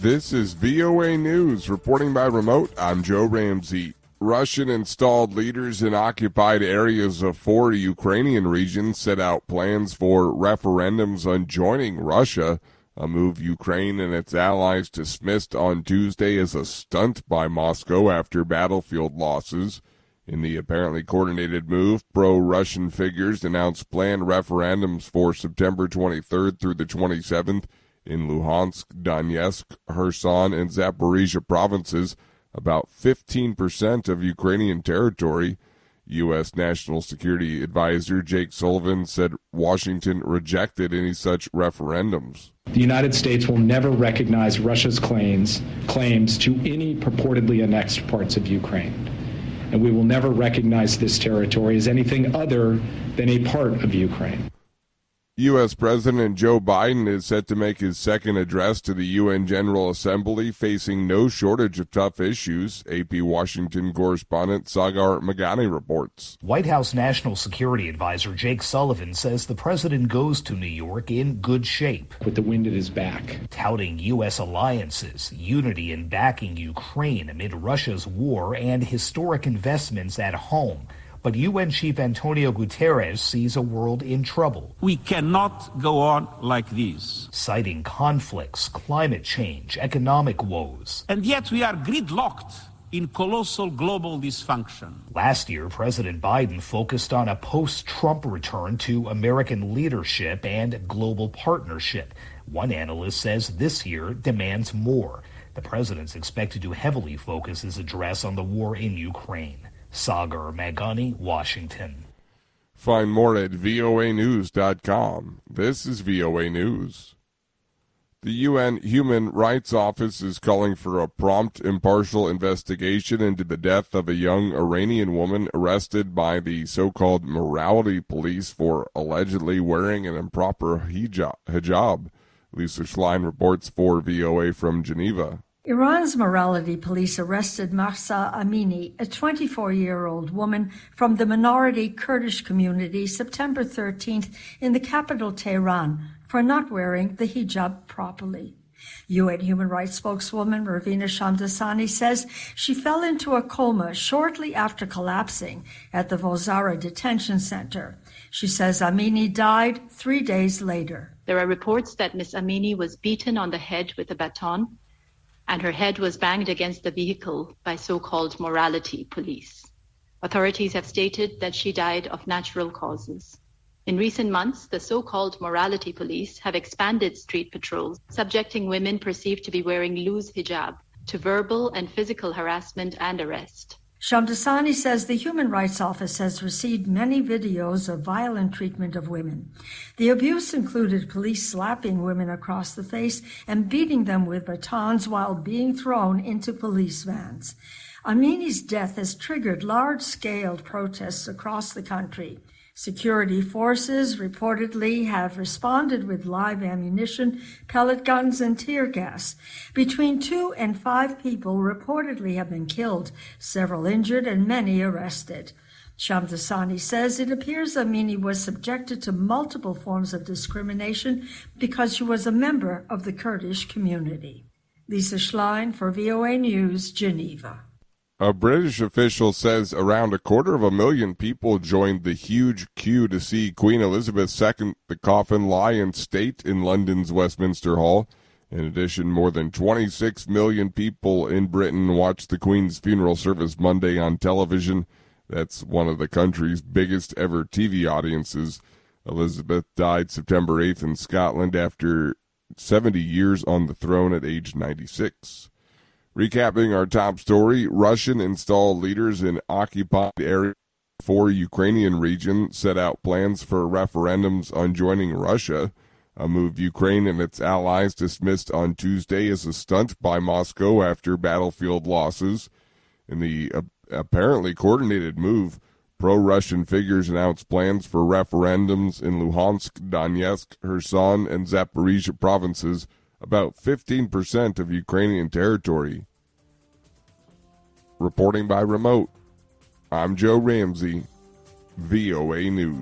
This is VOA News. Reporting by remote, I'm Joe Ramsey. Russian-installed leaders in occupied areas of 4 Ukrainian regions set out plans for referendums on joining Russia, a move Ukraine and its allies dismissed on Tuesday as a stunt by Moscow after battlefield losses. In the apparently coordinated move, pro-Russian figures announced planned referendums for September 23rd through the 27th in Luhansk, Donetsk, Kherson, and Zaporizhia provinces, about 15% of Ukrainian territory. U.S. National Security Advisor Jake Sullivan said Washington rejected any such referendums. The United States will never recognize Russia's claims to any purportedly annexed parts of Ukraine. And we will never recognize this territory as anything other than a part of Ukraine. U.S. President Joe Biden is set to make his second address to the UN General Assembly, facing no shortage of tough issues. AP Washington correspondent Sagar Meghani reports. White House National Security Advisor Jake Sullivan says the president goes to New York in good shape. With the wind at his back. Touting U.S. alliances, unity in backing Ukraine amid Russia's war, and historic investments at home. But UN Chief Antonio Guterres sees a world in trouble. We cannot go on like this. Citing conflicts, climate change, economic woes. And yet we are gridlocked in colossal global dysfunction. Last year, President Biden focused on a post-Trump return to American leadership and global partnership. One analyst says this year demands more. The president's expected to heavily focus his address on the war in Ukraine. Sagar Meghani, Washington. Find more at voanews.com. This is VOA News. The UN Human Rights Office is calling for a prompt, impartial investigation into the death of a young Iranian woman arrested by the so-called morality police for allegedly wearing an improper hijab. Lisa Schlein reports for VOA from Geneva. Iran's morality police arrested Mahsa Amini, a 24-year-old woman from the minority Kurdish community, September 13th in the capital Tehran for not wearing the hijab properly. UN human rights spokeswoman Ravina Shamdasani says she fell into a coma shortly after collapsing at the Vozara detention center. She says Amini died 3 days later. There are reports that Ms. Amini was beaten on the head with a baton, and her head was banged against the vehicle by so-called morality police. Authorities have stated that she died of natural causes. In recent months, the so-called morality police have expanded street patrols, subjecting women perceived to be wearing loose hijab to verbal and physical harassment and arrest. Shamdasani says the Human Rights Office has received many videos of violent treatment of women. The abuse included police slapping women across the face and beating them with batons while being thrown into police vans. Amini's death has triggered large-scale protests across the country. Security forces reportedly have responded with live ammunition, pellet guns, and tear gas. Between 2 and 5 people reportedly have been killed, several injured, and many arrested. Shamdasani says it appears Amini was subjected to multiple forms of discrimination because she was a member of the Kurdish community. Lisa Schlein for VOA News, Geneva. A British official says around 250,000 people joined the huge queue to see Queen Elizabeth II, the coffin, lie in state in London's Westminster Hall. In addition, more than 26 million people in Britain watched the Queen's funeral service Monday on television. That's one of the country's biggest ever TV audiences. Elizabeth died September 8th in Scotland after 70 years on the throne at age 96. Recapping our top story, Russian-installed leaders in occupied areas 4 Ukrainian regions set out plans for referendums on joining Russia, a move Ukraine and its allies dismissed on Tuesday as a stunt by Moscow after battlefield losses. In the apparently coordinated move, pro-Russian figures announced plans for referendums in Luhansk, Donetsk, Kherson, and Zaporizhia provinces, about 15% of Ukrainian territory. Reporting by remote, I'm Joe Ramsey, VOA News.